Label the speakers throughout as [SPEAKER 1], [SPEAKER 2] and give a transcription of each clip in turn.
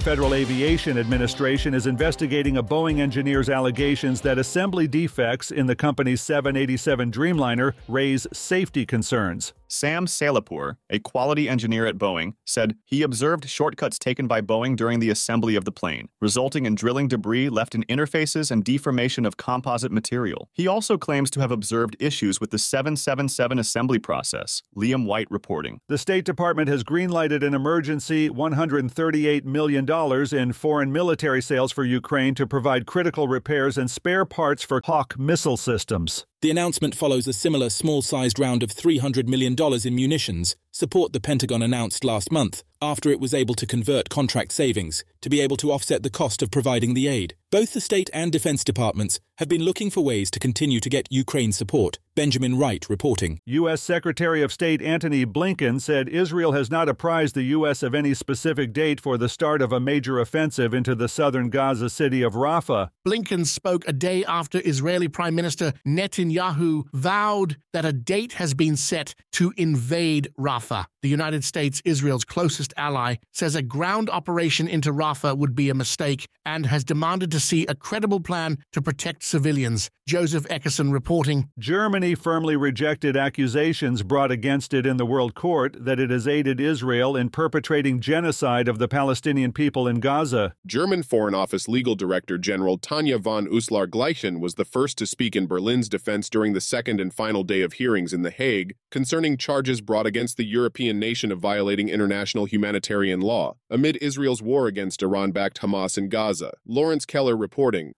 [SPEAKER 1] Federal Aviation Administration is investigating a Boeing engineer's allegations that assembly defects in the company's 787 Dreamliner raise safety concerns.
[SPEAKER 2] Sam Salapur, a quality engineer at Boeing, said he observed shortcuts taken by Boeing during the assembly of the plane, resulting in drilling debris left in interfaces and deformation of composite material. He also claims to have observed issues with the 777 assembly process, Liam White reporting.
[SPEAKER 1] The State Department has greenlighted an emergency $138 million in foreign military sales for Ukraine to provide critical repairs and spare parts for Hawk missile systems.
[SPEAKER 3] The announcement follows a similar small-sized round of $300 million in munitions, support the Pentagon announced last month, after it was able to convert contract savings to be able to offset the cost of providing the aid. Both the State and Defense Departments have been looking for ways to continue to get Ukraine support. Benjamin Wright reporting.
[SPEAKER 1] U.S. Secretary of State Antony Blinken said Israel has not apprised the U.S. of any specific date for the start of a major offensive into the southern Gaza city of Rafah.
[SPEAKER 4] Blinken spoke a day after Israeli Prime Minister Netanyahu vowed that a date has been set to invade Rafah. The United States, Israel's closest ally, says a ground operation into Rafah would be a mistake and has demanded to see a credible plan to protect civilians. Joseph Eckerson reporting.
[SPEAKER 1] Germany firmly rejected accusations brought against it in the World Court that it has aided Israel in perpetrating genocide of the Palestinian people in Gaza.
[SPEAKER 5] German Foreign Office Legal Director General Tanja von Uslar-Gleichen was the first to speak in Berlin's defense during the second and final day of hearings in The Hague concerning charges brought against the European nation of violating international humanitarian law amid Israel's war against Iran-backed Hamas in Gaza. Lawrence Keller reporting.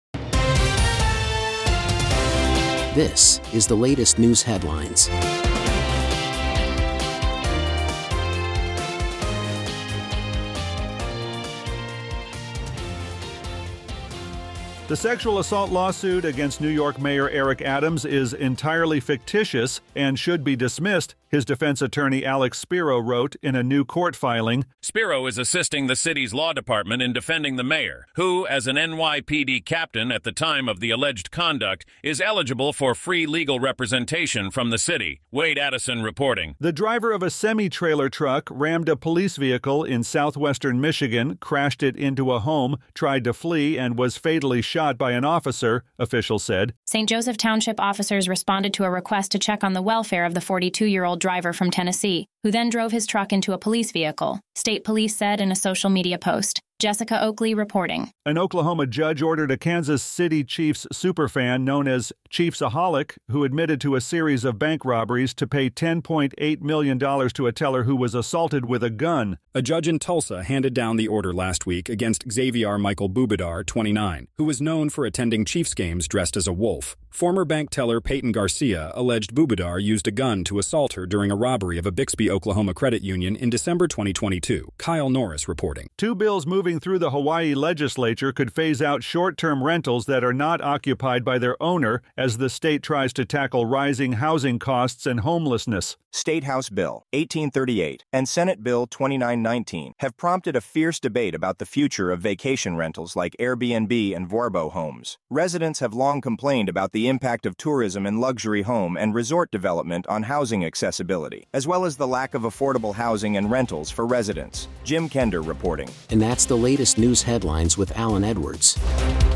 [SPEAKER 6] This is the latest news headlines.
[SPEAKER 1] The sexual assault lawsuit against New York Mayor Eric Adams is entirely fictitious and should be dismissed, his defense attorney Alex Spiro wrote in a new court filing.
[SPEAKER 7] Spiro is assisting the city's law department in defending the mayor, who, as an NYPD captain at the time of the alleged conduct, is eligible for free legal representation from the city. Wade Addison reporting.
[SPEAKER 1] The driver of a semi-trailer truck rammed a police vehicle in southwestern Michigan, crashed it into a home, tried to flee, and was fatally shot by an officer, officials said.
[SPEAKER 8] St. Joseph Township officers responded to a request to check on the welfare of the 42-year-old driver from Tennessee, who then drove his truck into a police vehicle, state police said in a social media post. Jessica Oakley reporting.
[SPEAKER 1] An Oklahoma judge ordered a Kansas City Chiefs superfan known as Chiefsaholic, who admitted to a series of bank robberies, to pay $10.8 million to a teller who was assaulted with a gun.
[SPEAKER 9] A judge in Tulsa handed down the order last week against Xavier Michael Bubadar, 29, who was known for attending Chiefs games dressed as a wolf. Former bank teller Peyton Garcia alleged Bubadar used a gun to assault her during a robbery of a Bixby, Oklahoma credit union in December 2022. Kyle Norris reporting.
[SPEAKER 1] Two bills moving through the Hawaii legislature could phase out short-term rentals that are not occupied by their owner as the state tries to tackle rising housing costs and homelessness.
[SPEAKER 10] State House Bill 1838 and Senate Bill 2919 have prompted a fierce debate about the future of vacation rentals like Airbnb and Vrbo homes. Residents have long complained about the impact of tourism and luxury home and resort development on housing accessibility, as well as the lack of affordable housing and rentals for residents. Jim Kender reporting.
[SPEAKER 6] And that's the latest news headlines with Alan Edwards.